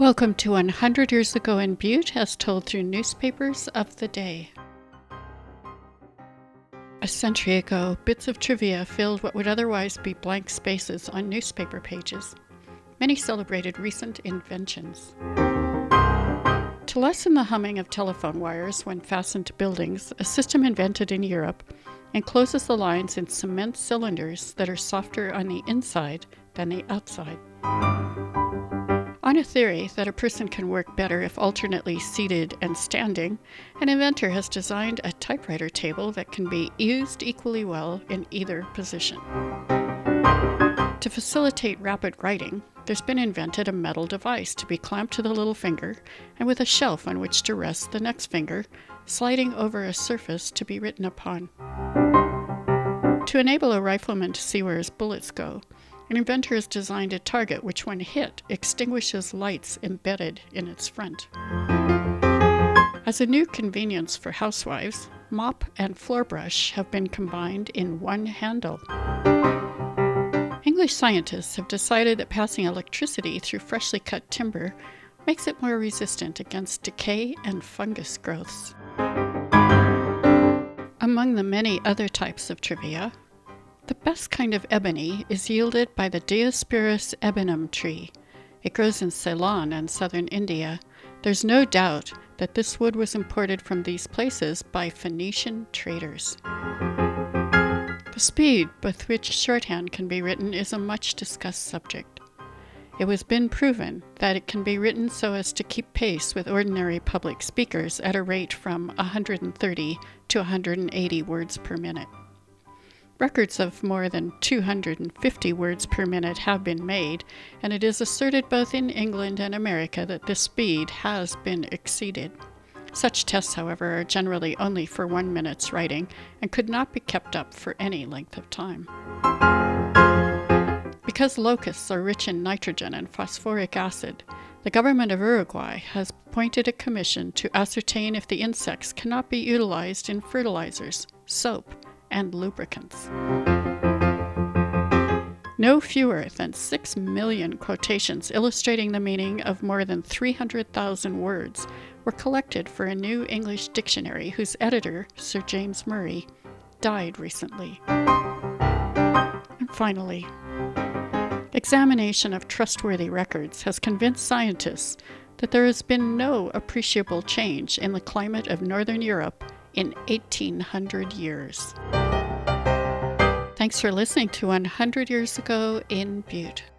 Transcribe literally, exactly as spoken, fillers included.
Welcome to one hundred Years Ago in Butte, as told through newspapers of the day. A century ago, bits of trivia filled what would otherwise be blank spaces on newspaper pages. Many celebrated recent inventions. To lessen the humming of telephone wires when fastened to buildings, a system invented in Europe encloses the lines in cement cylinders that are softer on the inside than the outside. On a theory that a person can work better if alternately seated and standing, an inventor has designed a typewriter table that can be used equally well in either position. To facilitate rapid writing, there's been invented a metal device to be clamped to the little finger and with a shelf on which to rest the next finger, sliding over a surface to be written upon. To enable a rifleman to see where his bullets go, an inventor has designed a target which, when hit, extinguishes lights embedded in its front. As a new convenience for housewives, mop and floor brush have been combined in one handle. English scientists have decided that passing electricity through freshly cut timber makes it more resistant against decay and fungus growths. Among the many other types of trivia, the best kind of ebony is yielded by the Diospyros ebenum tree. It grows in Ceylon and southern India. There's no doubt that this wood was imported from these places by Phoenician traders. The speed with which shorthand can be written is a much discussed subject. It has been proven that it can be written so as to keep pace with ordinary public speakers at a rate from one hundred thirty to one hundred eighty words per minute. Records of more than two hundred fifty words per minute have been made, and it is asserted both in England and America that this speed has been exceeded. Such tests, however, are generally only for one minute's writing and could not be kept up for any length of time. Because locusts are rich in nitrogen and phosphoric acid, the government of Uruguay has appointed a commission to ascertain if the insects cannot be utilized in fertilizers, soap, and lubricants. No fewer than six million quotations illustrating the meaning of more than three hundred thousand words were collected for a new English dictionary whose editor, Sir James Murray, died recently. And finally, examination of trustworthy records has convinced scientists that there has been no appreciable change in the climate of Northern Europe in eighteen hundred years. Thanks for listening to one hundred Years Ago in Butte.